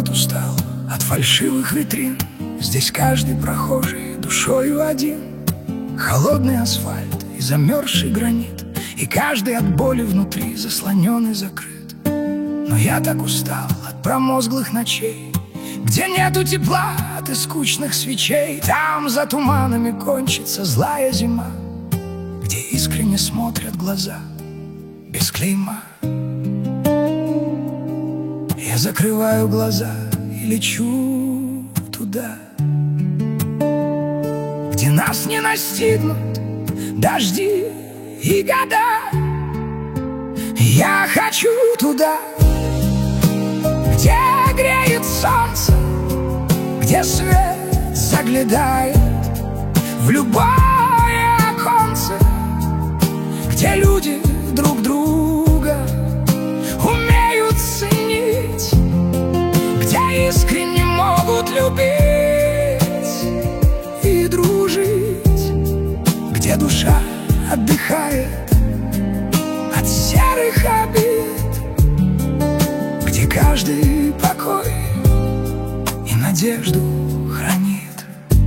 Город устал от фальшивых витрин. Здесь каждый прохожий душою один. Холодный асфальт и замерзший гранит, и каждый от боли внутри заслонен и закрыт. Но я так устал от промозглых ночей, где нету тепла от скучных свечей. Там за туманами кончится злая зима, где искренне смотрят глаза без клейма. Я закрываю глаза и лечу туда, где нас не настигнут дожди и года. Я хочу туда, где греет солнце, где свет заглядает в любое оконце, где люди друг друга умеют ценить, где искренне могут любить и дружить, где душа отдыхает от серых обид, где каждый покой и надежду хранит.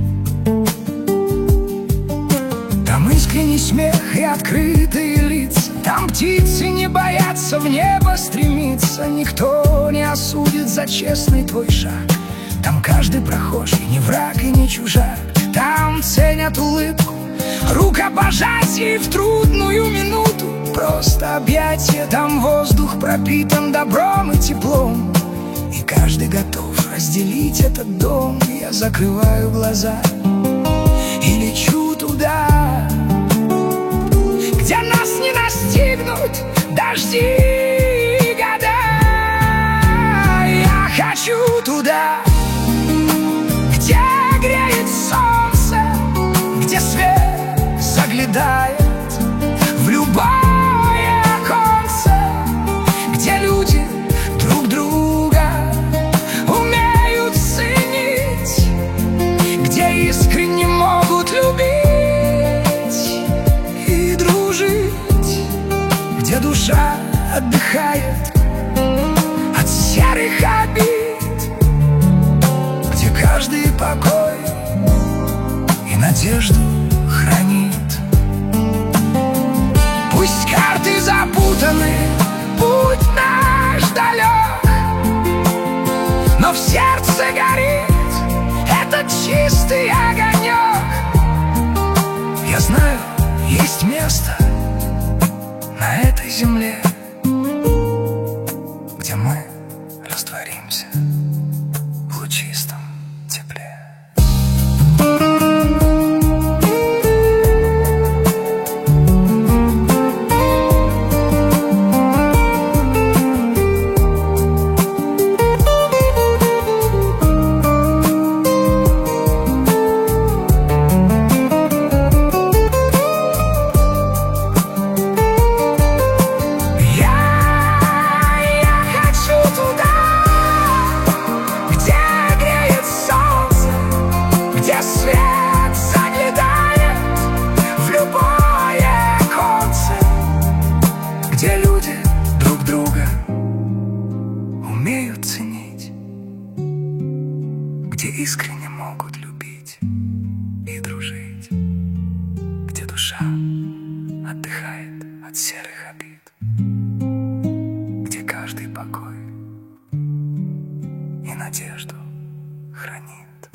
Там искренний смех и открытые лица, там птицы не боятся в небо стремиться. Никто не осудит за честный твой шаг. Там каждый прохожий не враг и не чужак. Там ценят улыбку, рукопожатие в трудную минуту, просто объятие. Там воздух пропитан добром и теплом, и каждый готов разделить этот дом. Я закрываю глаза и лечу туда, где нас не настигнут дожди и года. Я хочу туда, где греет солнце, где свет заглядает в любое оконце, где люди друг друга умеют ценить, где искренне могут любить и дружить, где душа отдыхает от серых обид, где каждый покой и надежду хранит. Пусть карты запутаны, путь наш далек, но в сердце горит этот чистый огонек. Я знаю, есть место на этой земле, где мы растворимся в лучистом тепле. Свет заглядает в любое оконце, где люди друг друга умеют ценить, где искренне могут любить и дружить, где душа отдыхает от серых обид, где каждый покой и надежду хранит.